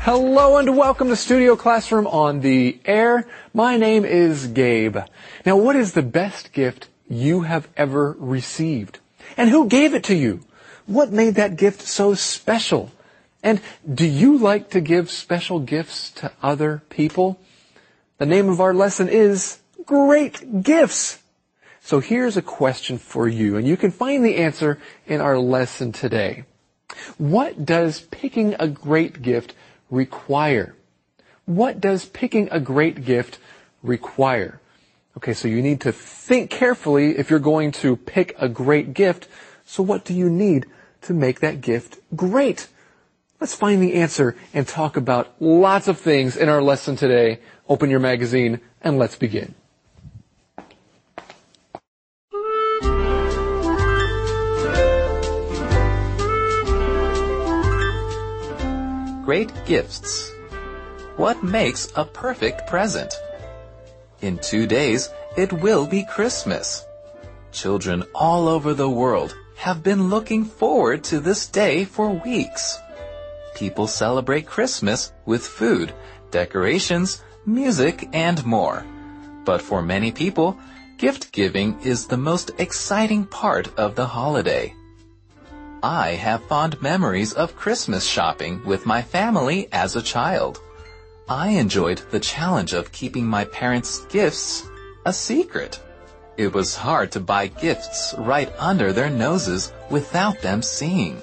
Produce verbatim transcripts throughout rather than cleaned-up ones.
Hello and welcome to Studio Classroom on the air. My name is Gabe. Now, what is the best gift you have ever received? And who gave it to you? What made that gift so special? And do you like to give special gifts to other people? The name of our lesson is Great Gifts. So here's a question for you, and you can find the answer in our lesson today. What does picking a great gift require? What does picking a great gift require? Okay, so you need to think carefully if you're going to pick a great gift. So what do you need to make that gift great? Let's find the answer and talk about lots of things in our lesson today. Open your magazine and let's begin. Great gifts. What makes a perfect present? In two days, it will be Christmas. Children all over the world have been looking forward to this day for weeks. People celebrate Christmas with food, decorations, music, and more. But for many people, gift giving is the most exciting part of the holiday. I have fond memories of Christmas shopping with my family as a child. I enjoyed the challenge of keeping my parents' gifts a secret. It was hard to buy gifts right under their noses without them seeing.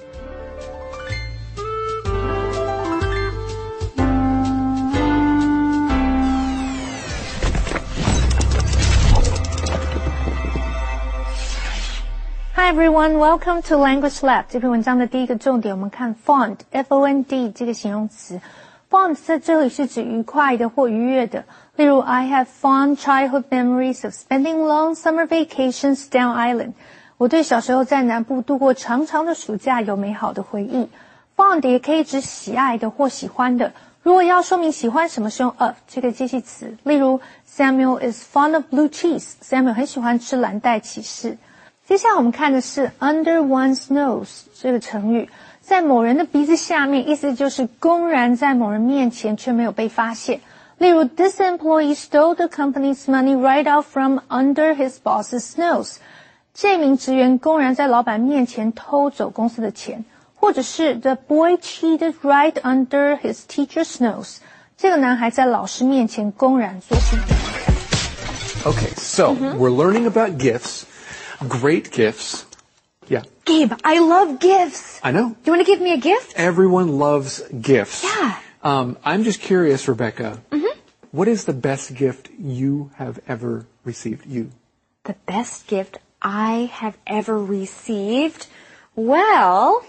Hi everyone, welcome to Language Lab. 这篇文章的第一个重点，我们看 fond, F O N D 这个形容词。fond 在这里是指愉快的或愉悦的。例如 I have fond childhood memories of spending long summer vacations down island. 我对小时候在南部度过长长的暑假有美好的回忆。fond 也可以指喜爱的或喜欢的。如果要说明喜欢什么，是用 of 这个介系词。例如 Samuel is fond of blue cheese. Samuel 很喜欢吃蓝带起司。接下来我们看的是 under one's nose 这个成语，在某人的鼻子下面，意思就是公然在某人面前却没有被发现。例如 This employee stole the company's money right out from under his boss's nose. 这名职员公然在老板面前偷走公司的钱。或者是 The boy cheated right under his teacher's nose. 这个男孩在老师面前公然作弊。 Okay, so mm-hmm. we're learning about gifts. Great gifts. Yeah. Gabe, I love gifts. I know. Do you want to give me a gift? Everyone loves gifts. Yeah. Um, I'm just curious, Rebecca. Mm-hmm. What is the best gift you have ever received? You. The best gift I have ever received? Well,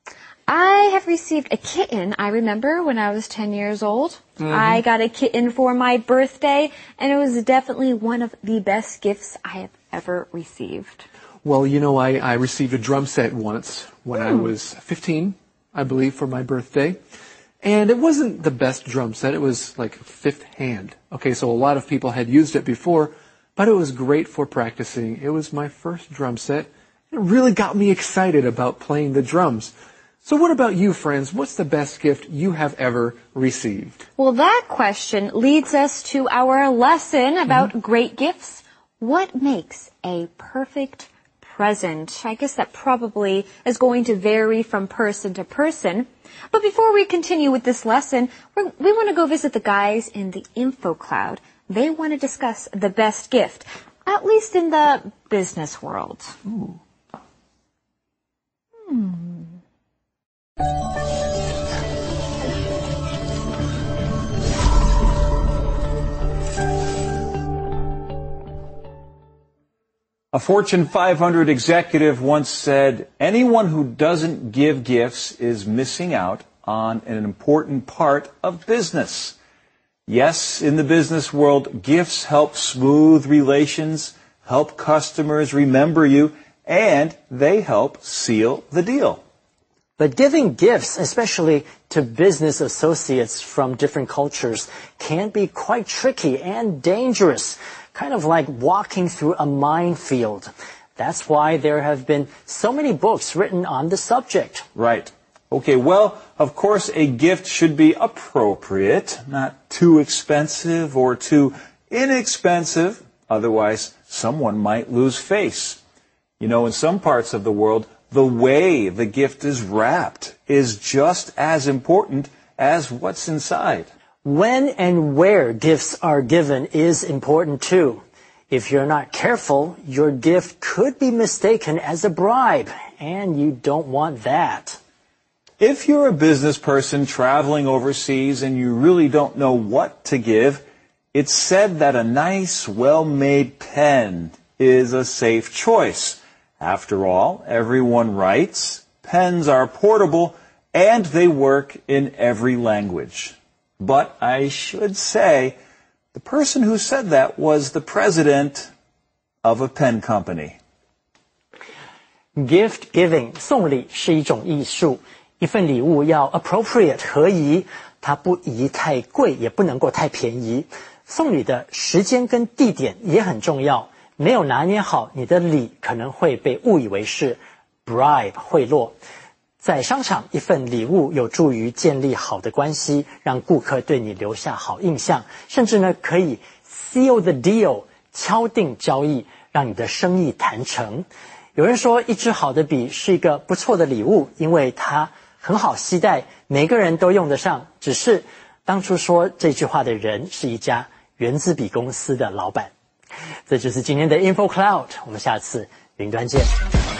I have received a kitten. I remember when I was ten years old. Mm-hmm. I got a kitten for my birthday, and it was definitely one of the best gifts I have ever received. Well, you know, I, I received a drum set once when mm. I was fifteen, I believe, for my birthday. And it wasn't the best drum set. It was like fifth hand. Okay, so a lot of people had used it before, but it was great for practicing. It was my first drum set. It really got me excited about playing the drums. So what about you, friends? What's the best gift you have ever received? Well, that question leads us to our lesson about mm-hmm. great gifts. What makes a perfect present? I guess that probably is going to vary from person to person. But before we continue with this lesson, we're, we want to go visit the guys in the Info Cloud. They want to discuss the best gift, at least in the business world. Ooh. Hmm. A Fortune five hundred executive once said, anyone who doesn't give gifts is missing out on an important part of business. Yes, in the business world, gifts help smooth relations, help customers remember you, and they help seal the deal. But giving gifts, especially to business associates from different cultures, can be quite tricky and dangerous, kind of like walking through a minefield. That's why there have been so many books written on the subject. Right. Okay, well, of course, a gift should be appropriate, not too expensive or too inexpensive. Otherwise, someone might lose face. You know, in some parts of the world, the way the gift is wrapped is just as important as what's inside. When and where gifts are given is important too. If you're not careful, your gift could be mistaken as a bribe, and you don't want that. If you're a business person traveling overseas and you really don't know what to give, it's said that a nice, well-made pen is a safe choice. After all, everyone writes, pens are portable, and they work in every language. But I should say, the person who said that was the president of a pen company. Gift giving 送礼是一种艺术，一份礼物要 appropriate 合宜，它不宜太贵，也不能够太便宜。送礼的时间跟地点也很重要，没有拿捏好，你的礼可能会被误以为是 bribe 贿赂。在商场，一份礼物有助于建立好的关系，让顾客对你留下好印象，甚至呢可以 seal the deal 敲定交易，让你的生意谈成。有人说一支好的笔是一个不错的礼物，因为它很好携带，每个人都用得上。只是当初说这句话的人是一家原子笔公司的老板。这就是今天的 Info Cloud， 我们下次云端见。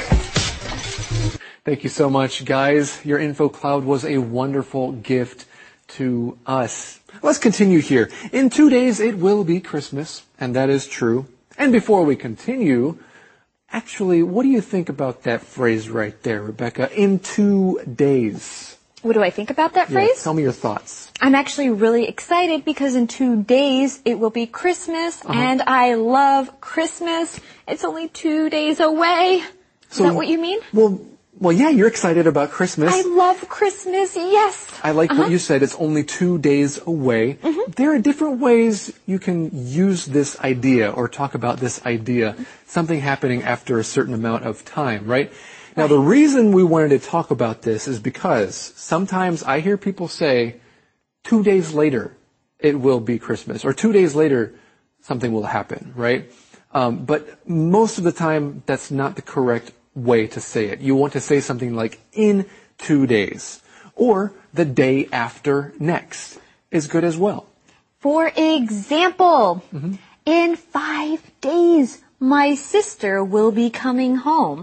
Thank you so much, guys. Your Info Cloud was a wonderful gift to us. Let's continue here. In two days, it will be Christmas, and that is true. And before we continue, actually, what do you think about that phrase right there, Rebecca? In two days. What do I think about that phrase? Yeah, tell me your thoughts. I'm actually really excited because in two days it will be Christmas, uh-huh. and I love Christmas. It's only two days away. Is so, that what you mean? Well, well, yeah, you're excited about Christmas. I love Christmas, yes. I like uh-huh. what you said. It's only two days away. Mm-hmm. There are different ways you can use this idea or talk about this idea, something happening after a certain amount of time, right? Now, the reason we wanted to talk about this is because sometimes I hear people say, two days later, it will be Christmas, or two days later, something will happen, right? Um, but most of the time, that's not the correct way to say it. You want to say something like, in two days, or the day after next is good as well. For example, mm-hmm. in five days, my sister will be coming home.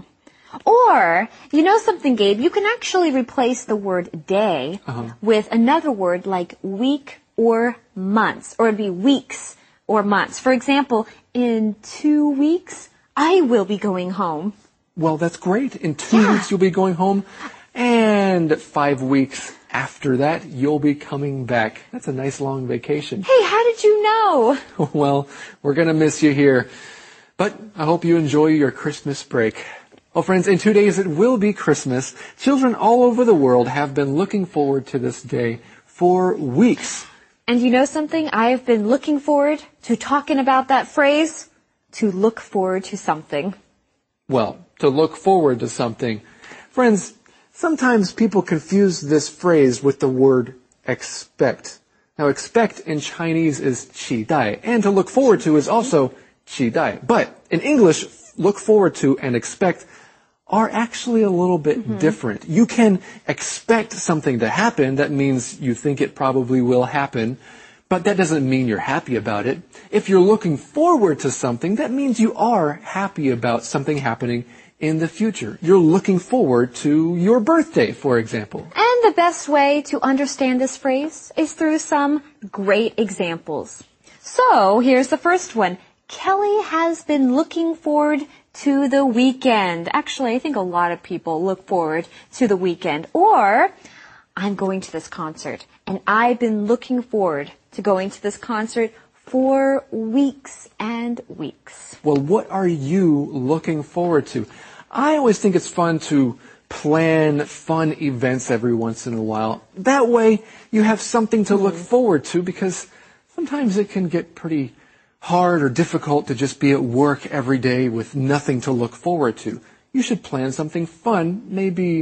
Or, you know something, Gabe, you can actually replace the word day uh-huh. with another word like week or months, or it'd be weeks or months. For example, in two weeks, I will be going home. Well, that's great. In two yeah. weeks, you'll be going home. And five weeks after that, you'll be coming back. That's a nice long vacation. Hey, how did you know? Well, we're going to miss you here. But I hope you enjoy your Christmas break. Well, friends, in two days it will be Christmas. Children all over the world have been looking forward to this day for weeks. And you know something? I have been looking forward to talking about that phrase, to look forward to something. Well, to look forward to something. Friends, sometimes people confuse this phrase with the word expect. Now, expect in Chinese is 期待, and to look forward to is also 期待. But in English, look forward to and expect are actually a little bit mm-hmm. different. You can expect something to happen. That means you think it probably will happen. But that doesn't mean you're happy about it. If you're looking forward to something, that means you are happy about something happening in the future. You're looking forward to your birthday, for example. And the best way to understand this phrase is through some great examples. So, here's the first one. Kelly has been looking forward to the weekend. Actually, I think a lot of people look forward to the weekend. Or, I'm going to this concert, and I've been looking forward to going to this concert for weeks and weeks. Well, what are you looking forward to? I always think it's fun to plan fun events every once in a while. That way, you have something to mm-hmm. look forward to, because sometimes it can get pretty hard or difficult to just be at work every day with nothing to look forward to. You should plan something fun, maybe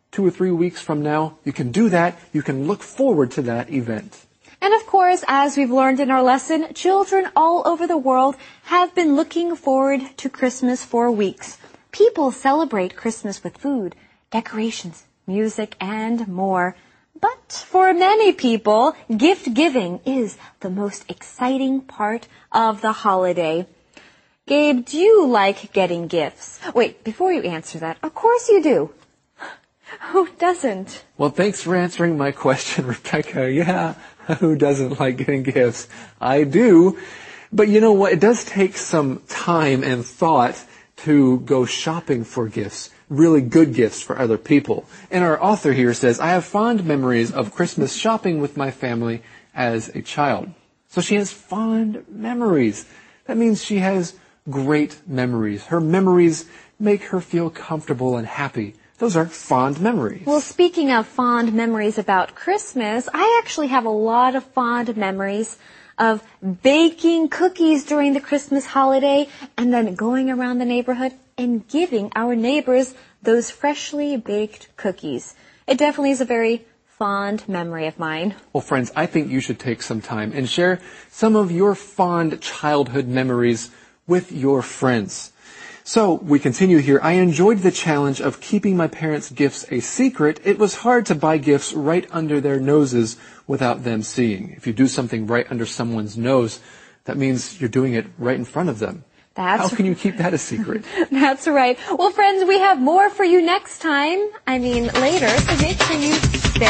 two or three weeks from now, you can do that. You can look forward to that event. And of course, as we've learned in our lesson, children all over the world have been looking forward to Christmas for weeks. People celebrate Christmas with food, decorations, music, and more. But for many people, gift giving is the most exciting part of the holiday. Gabe, do you like getting gifts? Wait, before you answer that, of course you do. Who doesn't? Well, thanks for answering my question, Rebecca. Yeah, who doesn't like getting gifts? I do. But you know what? It does take some time and thought to go shopping for gifts, really good gifts for other people. And our author here says, I have fond memories of Christmas shopping with my family as a child. So she has fond memories. That means she has great memories. Her memories make her feel comfortable and happy. Those are fond memories. Well, speaking of fond memories about Christmas, I actually have a lot of fond memories of baking cookies during the Christmas holiday and then going around the neighborhood and giving our neighbors those freshly baked cookies. It definitely is a very fond memory of mine. Well, friends, I think you should take some time and share some of your fond childhood memories with your friends. So we continue here. I enjoyed the challenge of keeping my parents' gifts a secret. It was hard to buy gifts right under their noses without them seeing. If you do something right under someone's nose, that means you're doing it right in front of them. That's How can you keep that a secret? That's right. Well, friends, we have more for you next time. I mean, later, so make sure you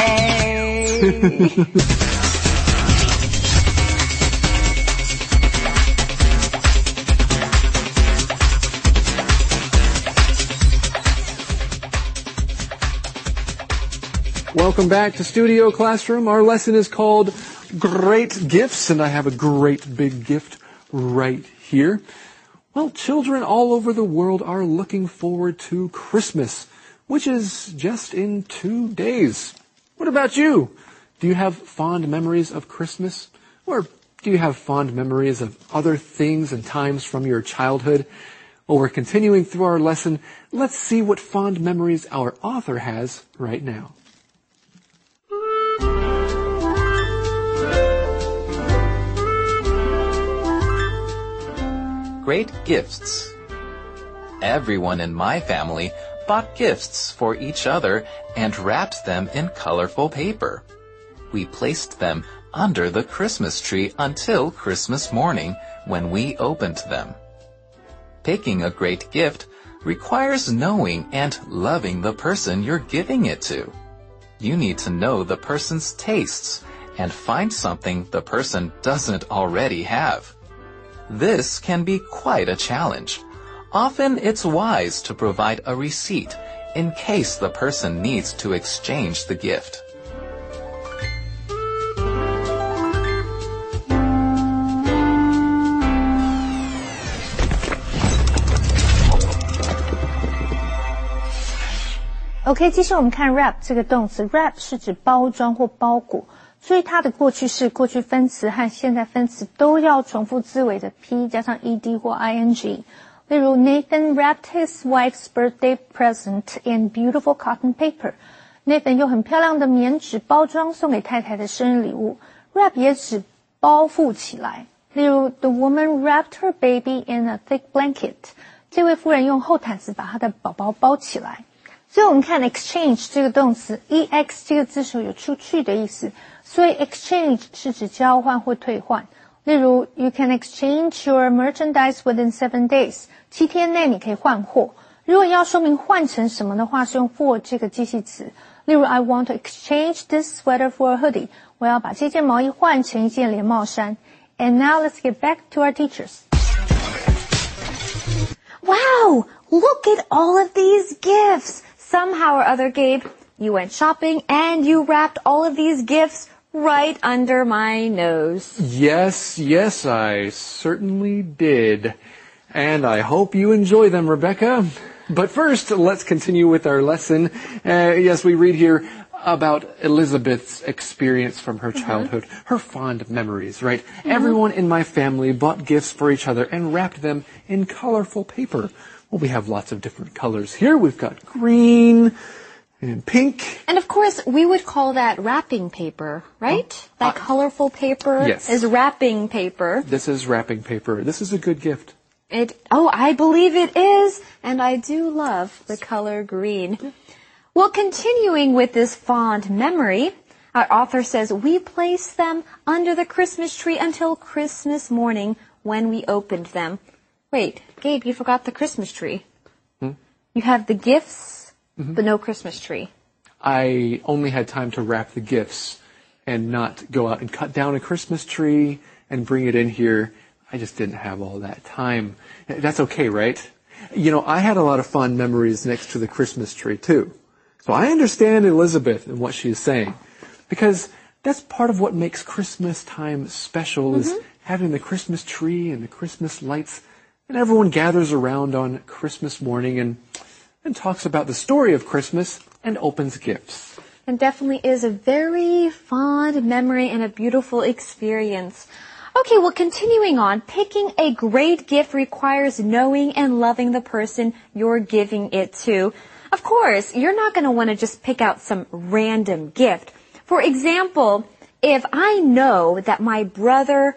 stay. Welcome back to Studio Classroom. Our lesson is called Great Gifts, and I have a great big gift right here. Well, children all over the world are looking forward to Christmas, which is just in two days. What about you? Do you have fond memories of Christmas? Or do you have fond memories of other things and times from your childhood? Well, we're continuing through our lesson. Let's see what fond memories our author has right now. Great gifts. Everyone in my family bought gifts for each other and wrapped them in colorful paper. We placed them under the Christmas tree until Christmas morning when we opened them. Picking a great gift requires knowing and loving the person you're giving it to. You need to know the person's tastes and find something the person doesn't already have. This can be quite a challenge. Often it's wise to provide a receipt in case the person needs to exchange the gift. OK， 接下来我们看 wrap 这个动词 ，wrap 是指包装或包裹，所以它的过去式、过去分词和现在分词都要重复字尾的 P 加上 ed 或 ing。例如 Nathan wrapped his wife's birthday present in beautiful cotton paper. Nathan 用很漂亮的棉纸包装送给太太的生日礼物。wrap 也指包覆起来。例如 The woman wrapped her baby in a thick blanket. 这位夫人用厚毯子把她的宝宝包起来。所以我们看 exchange 这个动词 ex 这个字首有出去的意思，所以 exchange 是指交换或退换。例如 You can exchange your merchandise within seven days. 七天内你可以换货。如果要说明换成什么的话，是用 for 这个介系词。例如 I want to exchange this sweater for a hoodie. 我要把这件毛衣换成一件连帽衫。And now let's get back to our teachers. Wow! Look at all of these gifts! Somehow or other, Gabe, you went shopping and you wrapped all of these gifts right under my nose. Yes, yes, I certainly did. And I hope you enjoy them, Rebecca. But first, let's continue with our lesson. Uh, yes, we read here about Elizabeth's experience from her childhood, mm-hmm. her fond memories, right? Mm-hmm. Everyone in my family bought gifts for each other and wrapped them in colorful paper. Well, we have lots of different colors here. We've got green And pink. And of course, we would call that wrapping paper, right? Oh, that uh, colorful paper yes. is wrapping paper. This is wrapping paper. This is a good gift. It. Oh, I believe it is. And I do love the color green. Well, continuing with this fond memory, our author says we placed them under the Christmas tree until Christmas morning when we opened them. Wait, Gabe, you forgot the Christmas tree. Hmm? You have the gifts, mm-hmm. but no Christmas tree. I only had time to wrap the gifts and not go out and cut down a Christmas tree and bring it in here. I just didn't have all that time. That's okay, right? You know, I had a lot of fond memories next to the Christmas tree, too. So I understand Elizabeth and what she's saying, because that's part of what makes Christmas time special, mm-hmm. is having the Christmas tree and the Christmas lights, and everyone gathers around on Christmas morning and, and talks about the story of Christmas and opens gifts. And definitely is a very fond memory and a beautiful experience. Okay, well, continuing on, picking a great gift requires knowing and loving the person you're giving it to. Of course, you're not going to want to just pick out some random gift. For example, if I know that my brother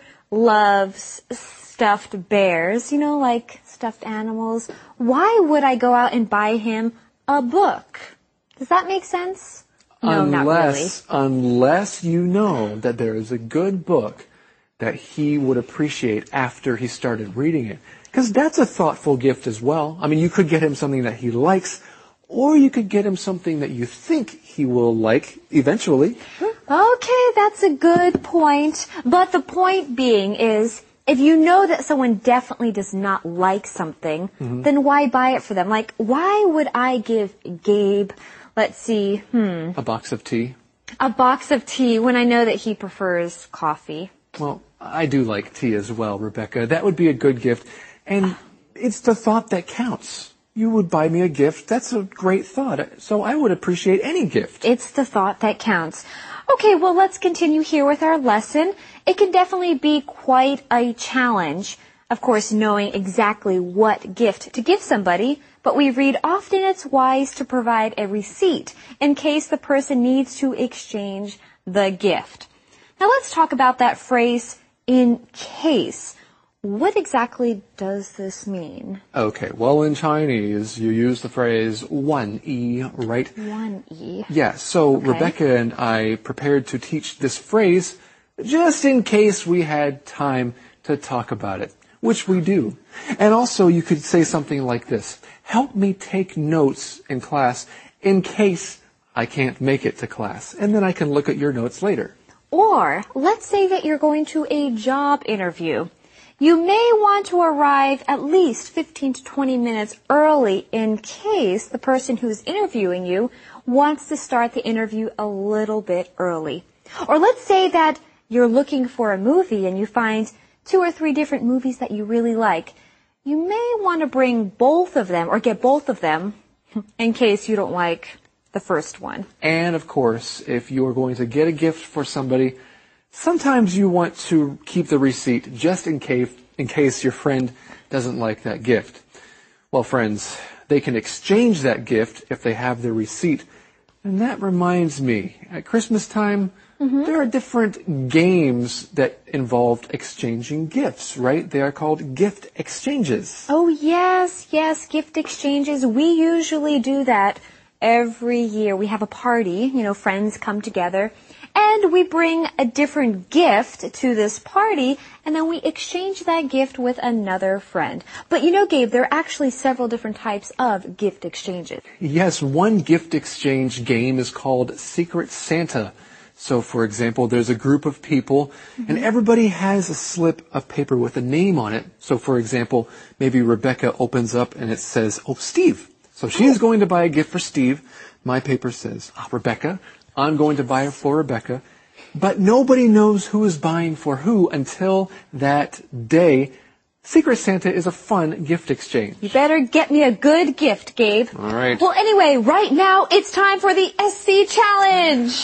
loves stuffed bears, you know, like stuffed animals, why would I go out and buy him a book? Does that make sense? No, unless, not really. Unless you know that there is a good book that he would appreciate after he started reading it. Because that's a thoughtful gift as well. I mean, you could get him something that he likes, or you could get him something that you think he will like eventually. Okay, that's a good point. But the point being is, if you know that someone definitely does not like something, mm-hmm. then why buy it for them? Like, why would I give Gabe, let's see, hmm. a box of tea? A box of tea when I know that he prefers coffee. Well, I do like tea as well, Rebecca. That would be a good gift. And it's the thought that counts. You would buy me a gift. That's a great thought. So I would appreciate any gift. It's the thought that counts. Okay, well, let's continue here with our lesson. It can definitely be quite a challenge, of course, knowing exactly what gift to give somebody, but we read often it's wise to provide a receipt in case the person needs to exchange the gift. Now let's talk about that phrase, in case. What exactly does this mean? Okay, well, in Chinese, you use the phrase wan yi, right? Wan yi. Yeah, so okay. Rebecca and I prepared to teach this phrase just in case we had time to talk about it, which we do. And also, you could say something like this: help me take notes in class in case I can't make it to class, and then I can look at your notes later. Or, let's say that you're going to a job interview. You may want to arrive at least fifteen to twenty minutes early in case the person who's interviewing you wants to start the interview a little bit early. Or let's say that you're looking for a movie and you find two or three different movies that you really like. You may want to bring both of them or get both of them in case you don't like the first one. And of course, if you're going to get a gift for somebody, sometimes you want to keep the receipt just in case, in case your friend doesn't like that gift. Well, friends, they can exchange that gift if they have the receipt. And that reminds me, at Christmas time, mm-hmm. there are different games that involve exchanging gifts, right? They are called gift exchanges. Oh, yes, yes, gift exchanges. We usually do that every year. We have a party, you know, friends come together. And we bring a different gift to this party, and then we exchange that gift with another friend. But you know, Gabe, there are actually several different types of gift exchanges. Yes, one gift exchange game is called Secret Santa. So, for example, there's a group of people, mm-hmm. and everybody has a slip of paper with a name on it. So, for example, maybe Rebecca opens up and it says, oh, Steve. So she's oh. going to buy a gift for Steve. My paper says, ah, Rebecca. I'm going to buy it for Rebecca. But nobody knows who is buying for who until that day. Secret Santa is a fun gift exchange. You better get me a good gift, Gabe. All right. Well, anyway, right now it's time for the S C Challenge.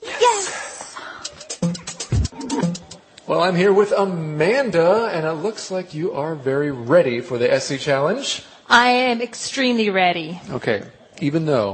Yes. yes. Well, I'm here with Amanda, and it looks like you are very ready for the S C Challenge. I am extremely ready. Okay. Even though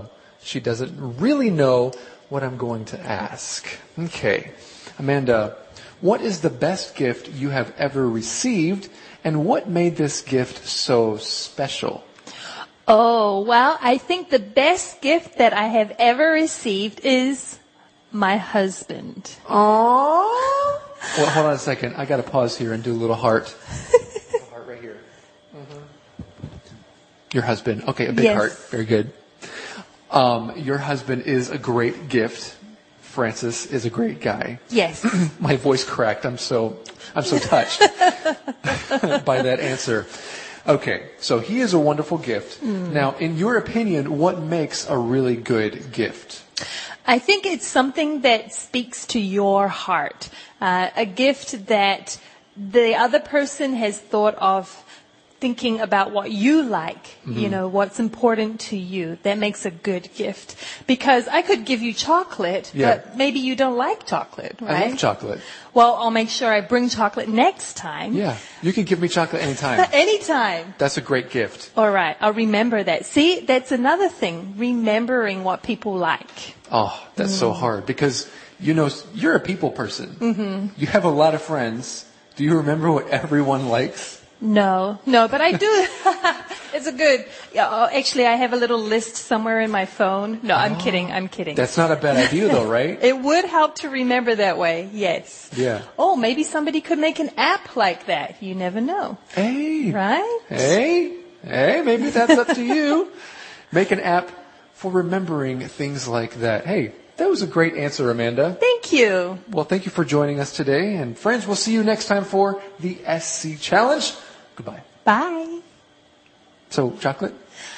she doesn't really know what I'm going to ask. Okay. Amanda, what is the best gift you have ever received, and what made this gift so special? Oh, well, I think the best gift that I have ever received is my husband. Aww. Well, hold on a second. I got to pause here and do a little heart. A little heart right here. Mm-hmm. Your husband. Okay, a big Yes. heart. Very good. Um, your husband is a great gift. Francis is a great guy. Yes. My voice cracked. I'm so, I'm so touched by that answer. Okay, so he is a wonderful gift. Mm. Now, in your opinion, what makes a really good gift? I think it's something that speaks to your heart. Uh, a gift that the other person has thought of thinking about what you like, mm-hmm. you know, what's important to you. That makes a good gift. Because I could give you chocolate, yeah. but maybe you don't like chocolate, right? I love chocolate. Well, I'll make sure I bring chocolate next time. Yeah, you can give me chocolate anytime. Anytime. That's a great gift. All right, I'll remember that. See, that's another thing, remembering what people like. Oh, that's mm. so hard because, you know, you're a people person. Mm-hmm. You have a lot of friends. Do you remember what everyone likes? No, no, but I do. It's a good, yeah, actually I have a little list somewhere in my phone. No, I'm oh, kidding, I'm kidding. That's not a bad idea though, right? It would help to remember that way, yes. Yeah. Oh, maybe somebody could make an app like that. You never know. Hey. Right? Hey, hey, maybe that's up to you. Make an app for remembering things like that. Hey, that was a great answer, Amanda. Thank you. Well, thank you for joining us today. And friends, we'll see you next time for the S C Challenge. Goodbye. Bye. So, chocolate?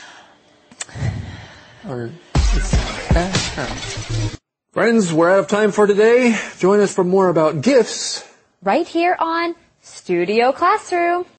Or it's, uh, friends, we're out of time for today. Join us for more about gifts right here on Studio Classroom.